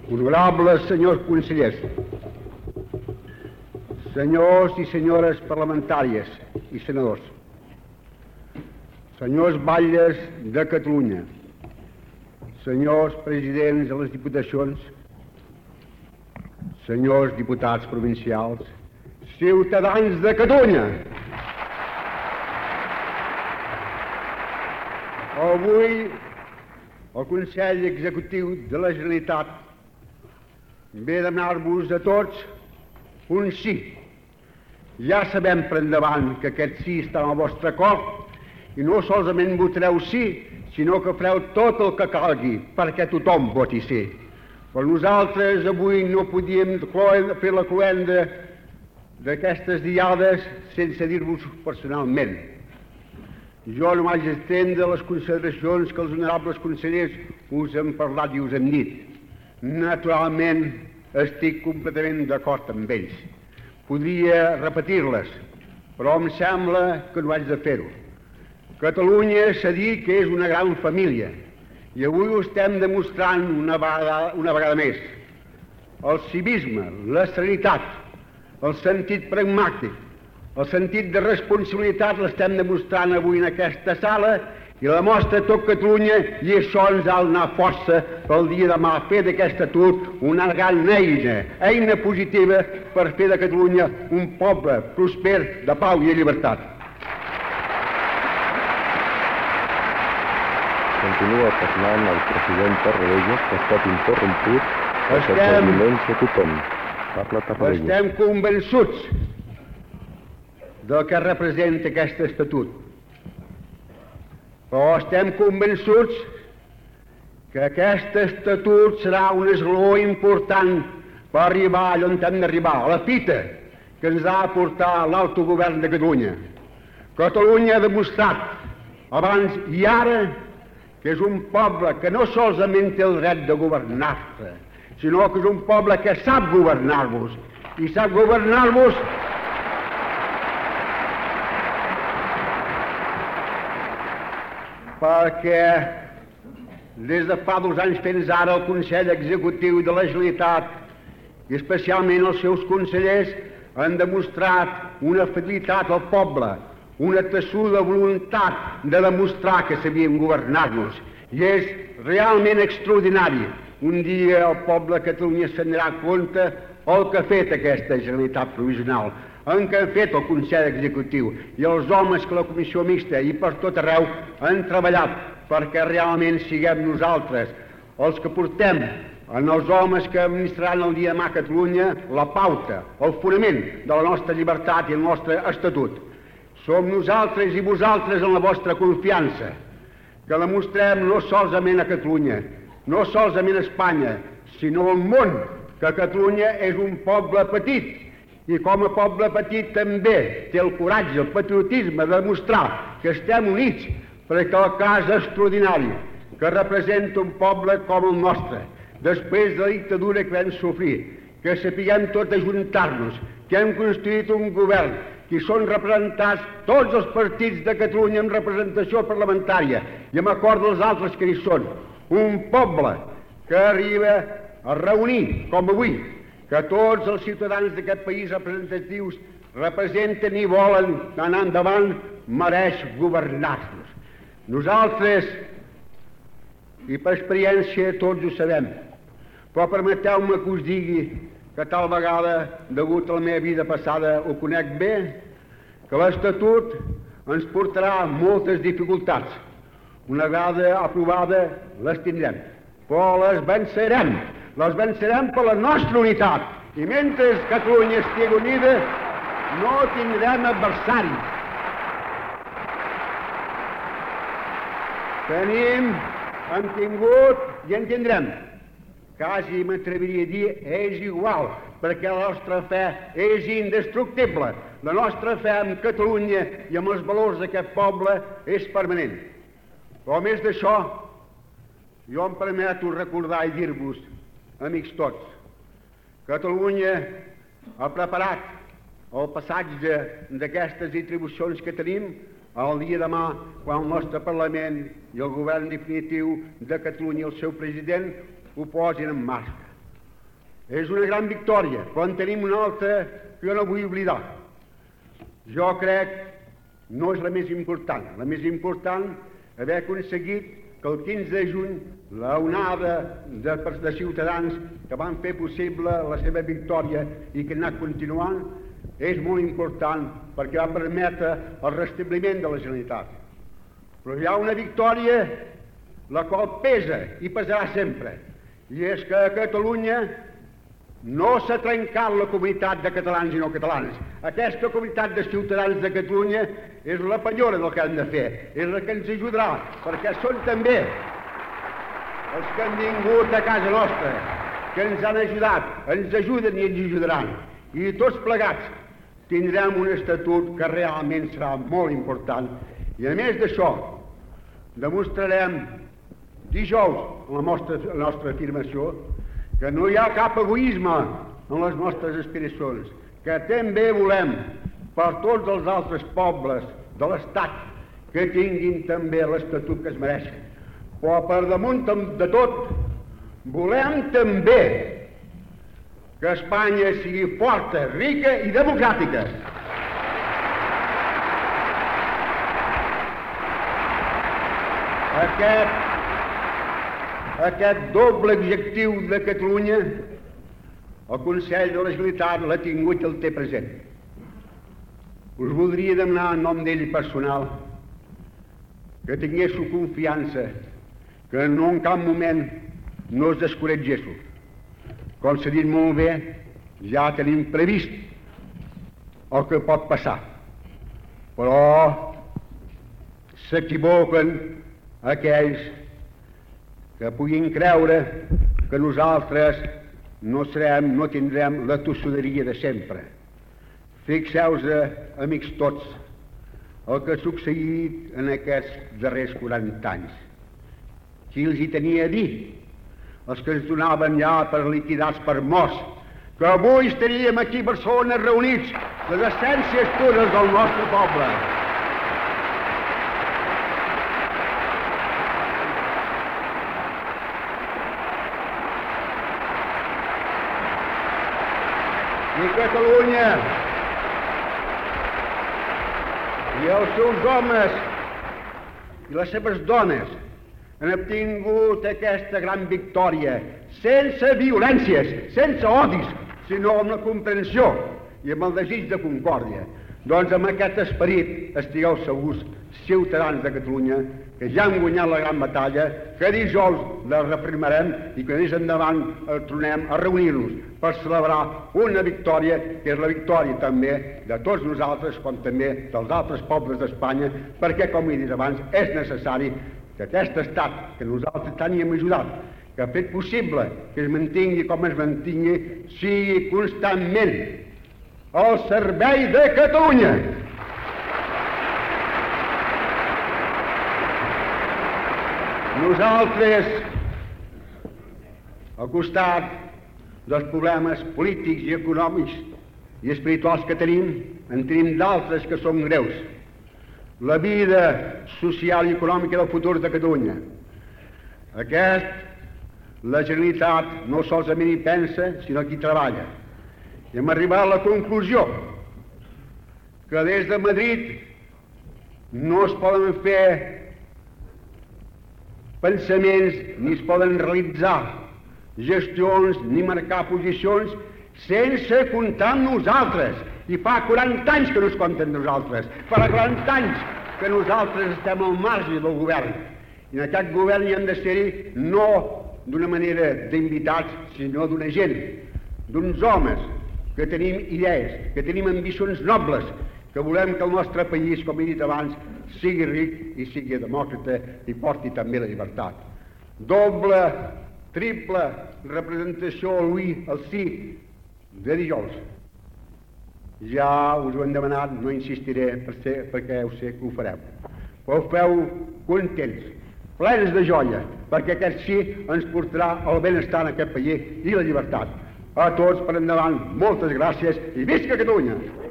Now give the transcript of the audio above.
Honorables senyors consellers, senyors i senyores parlamentàries i senadors, senyors batlles de Catalunya, senyors presidents de les diputacions, senyors diputats provincials, ciutadans de Catalunya. Avui el Consell Executiu de la Generalitat ve a demanar-vos a tots un sí. Ja sabem per endavant que aquest sí està en el vostre acord i no solament votareu sí, sinó que fareu tot el que calgui perquè tothom voti sí. Però nosaltres avui no podíem fer la cloenda d'aquestes diades sense dir-vos personalment. Jo no m'haig d'estendre les consideracions que els honorables consellers us han parlat i us han dit. Naturalment, estic completament d'acord amb ells. Podria repetir-les, però em sembla que no haig de fer-ho. Catalunya s'ha dit que és una gran família, i avui ho estem demostrant una vegada més. El civisme, la serenitat, el sentit pragmàtic, el sentit de responsabilitat l'estem demostrant avui en aquesta sala i la demostra tot Catalunya, i això ens ha de donar força pel dia de demà, fer d'aquest estatut una gran eina positiva per fer de Catalunya un poble prosper, de pau i de llibertat. Continua parlant el president Tarradellas, que ha estat interromput per silenci a tothom. Parla Tarradellas. Estem convençuts del que representa aquest estatut. Però estem convençuts que aquest estatut serà un esglaó important per arribar allà on hem d'arribar, a la fita que ens ha de portar l'autogovern de Catalunya. Catalunya ha demostrat abans i ara que és un poble que no solament té el dret de governar-se, sinó que és un poble que sap governar-vos, i sap governar-vos perquè des de fa 2 anys fins ara el Consell Executiu de la Generalitat i especialment els seus consellers han demostrat una fidelitat al poble, una tossuda voluntat de demostrar que sabien governar-nos, i és realment extraordinari. Un dia el poble de Catalunya se'n donarà compte el que ha fet aquesta Generalitat provisional, en què han fet el Consell Executiu i els homes que la Comissió Mixta i per tot arreu han treballat perquè realment siguem nosaltres els que portem en els homes que administraran el dia de demà a Catalunya la pauta, el fonament de la nostra llibertat i el nostre estatut. Som nosaltres i vosaltres en la vostra confiança, que demostrem no solament a Catalunya, no solament a Espanya, sinó al món, que Catalunya és un poble petit, i com a poble petit també té el coratge, el patriotisme de demostrar que estem units per aquest cas extraordinari que representa un poble com el nostre, després de la dictadura que vam sofrir, que sapiguem tot ajuntar-nos, que hem construït un govern, que són representats tots els partits de Catalunya amb representació parlamentària i amb acord dels altres que hi són. Un poble que arriba a reunir, com avui, que tots els ciutadans d'aquest país representatius representen i volen anar endavant, mereix governar-nos. Nosaltres, i per experiència tots ho sabem, però permeteu-me que us digui que tal vegada, degut a la meva vida passada, ho conec bé, que l'Estatut ens portarà moltes dificultats. Una vegada aprovada les tindrem, però les vencerem. Les vencerem per la nostra unitat, i mentre Catalunya estigui unida no tindrem adversaris. Hem tingut i en tindrem. Quasi m'atreviria a dir és igual, perquè la nostra fe és indestructible. La nostra fe en Catalunya i amb els valors d'aquest poble és permanent. Però a més d'això, jo em permeto recordar i dir-vos, amics tots, Catalunya ha preparat el passatge d'aquestes atribucions que tenim el dia de demà, quan el nostre Parlament i el govern definitiu de Catalunya i el seu president ho posin en marxa. És una gran victòria, però en tenim una altra que no vull oblidar. Jo crec no és la més important. La més important haver aconseguit que el 15 de juny la onada de ciutadans que van fer possible la seva victòria i que han anat continuant és molt important perquè va permetre el restabliment de la Generalitat. Però hi ha una victòria la qual pesa i pesarà sempre, i és que a Catalunya no s'ha trencat la comunitat de catalans i no catalans. Aquesta comunitat de ciutadans de Catalunya és la penyora del que hem de fer, és la que ens ajudarà, perquè són també els que han vingut a casa nostra, que ens han ajudat, ens ajuden i ens ajudaran. I tots plegats tindrem un estatut que realment serà molt important. I a més d'això, demostrarem dijous en la nostra afirmació que no hi ha cap egoisme en les nostres aspiracions, que també volem per tots els altres pobles de l'Estat que tinguin també l'estatut que es mereixen. Però per damunt de tot volem també que Espanya sigui forta, rica i democràtica. Aquest doble objectiu de Catalunya el Consell de la Generalitat l'ha tingut i el té present. Us voldria demanar en nom d'ell personal que tinguéssiu confiança, que no en cap moment no es descoratgéssiu. Com s'ha dit molt bé, ja tenim previst el que pot passar, però s'equivoquen aquells que puguin creure que nosaltres no tindrem la tossuderia de sempre. Fixeu-vos, amics tots, el que ha succeït en aquests darrers 40 anys. Qui els hi tenia a dir? Els que ens donaven ja per liquidats per morts, que avui estaríem aquí a Barcelona reunits, les essències pures del nostre poble. I Catalunya i els seus homes i les seves dones han obtingut aquesta gran victòria sense violències, sense odis, sinó amb la comprensió i amb el desig de concòrdia. Doncs amb aquest esperit estigueu segurs, ciutadans de Catalunya, que ja hem guanyat la gran batalla, que dijous la reprimarem i que més endavant tornem a reunir-nos per celebrar una victòria que és la victòria també de tots nosaltres com també dels altres pobles d'Espanya, perquè, com he dit abans, és necessari que aquest estat que nosaltres tant hi hem ajudat, que ha fet possible que es mantingui com es mantingui, sigui constantment al servei de Catalunya. Nosaltres, al costat dels problemes polítics i econòmics i espirituals que tenim, en tenim d'altres que són greus. La vida social i econòmica del futur de Catalunya. La Generalitat no solament hi pensa, sinó que hi treballa. I hem arribat a la conclusió que des de Madrid no es poden fer pensaments ni es poden realitzar gestions ni marcar posicions sense comptar amb nosaltres. I fa 40 anys que no es compten amb nosaltres. Fa 40 anys que nosaltres estem al marge del govern. I en aquest govern hi hem de ser-hi no d'una manera d'invitats, sinó d'una gent, d'uns homes que tenim idees, que tenim ambicions nobles, que volem que el nostre país, com he dit abans, sigui ric i sigui demòcrata i porti també la llibertat. Doble, triple representació al sí de dijous. Ja us ho hem demanat, no insistiré perquè ho sé que ho fareu. Però ho feu contents, plens de joia, perquè aquest sí ens portarà el benestar en aquest país i la llibertat. A tots per endavant, moltes gràcies i visca Catalunya!